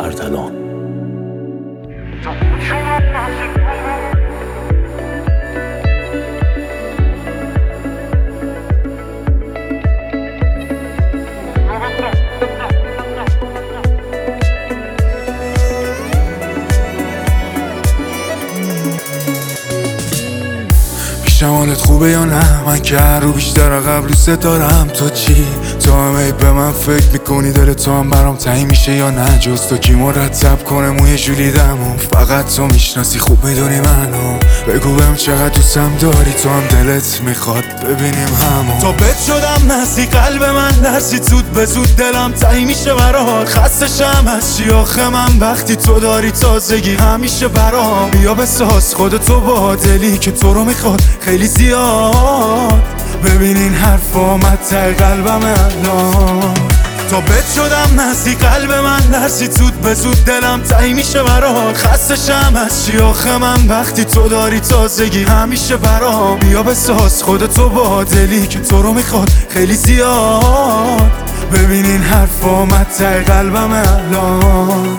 اردلان. شمالت خوبه یا نه؟ من که هر رو بیشتر قبل دوست دارم. تو چی؟ تو هم به من فکر میکنی؟ دل تو هم برام تنگ میشه یا نه؟ جز تو کی مرتب کنه موی جولیدمو؟ فقط تو میشناسی، خوب میدونی منو. بگو بهم چقدر دوستم داری، تو هم دلت میخواد ببینیم همو. تا بد شدم نسی قلب من درسی، زود به زود دلم تنگ میشه برات. خستشم از چی آخه من وقتی تو داری تازگی همیشه برام. بیا بساز خودتو با دلی که تو رو میخواد خیلی زیاد. ببین این حرف آمد ته قلبم الان. تا بد شدم نسی قلب من درسی، زود به زود دلم تنگ میشه برات. خستشم از چی آخه من وقتی تو داری تازگی همیشه برام. بیا بساز خودتو با دلی که تو رو میخواد خیلی زیاد. ببین این حرف آمد ته قلبم الان.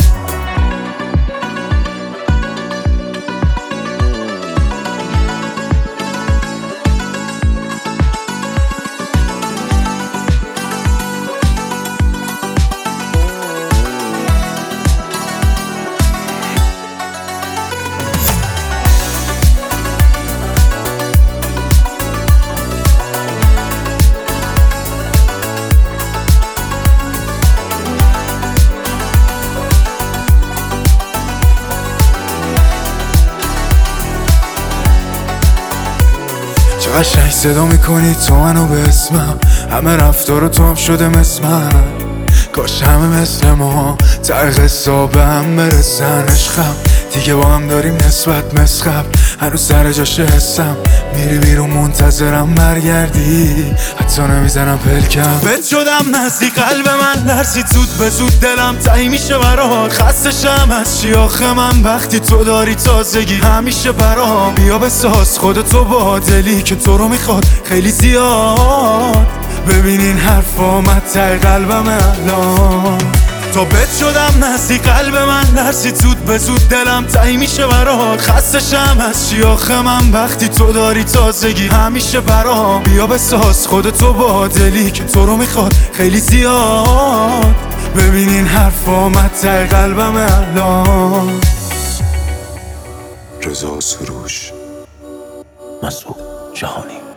چه قشنگ صدا میکنی تو منو به اسمم، همه رفتار تو هم شده مثل من. کاش همه مثل ما ته قصه به هم برسن. عشقم دیگه با هم داریم نسبت مسخب، هنوز سر جاش حسم. میری بیرون منتظرم برگردی، حتی نمیزنم پلکم. بد شدم نزدیک قلب من درسی، زود به زود دلم تنگ میشه برات. خستشم از چی آخه من وقتی تو داری تازگی همیشه برام. بیا بساز خودتو با دلی که تو رو میخواد خیلی زیاد. ببین این حرف آمد ته قلبم الان. تا بد شدم نزدیک قلب من درسی، زود به زود دلم تنگ میشه برات. خستشم از چی آخه من وقتی تو داری تازگی همیشه برام. بیا بساز خودتو با دلی که تو رو میخواد خیلی زیاد. ببین این حرف آمد ته قلبم الان. رضا سروش، مسعود جهانی.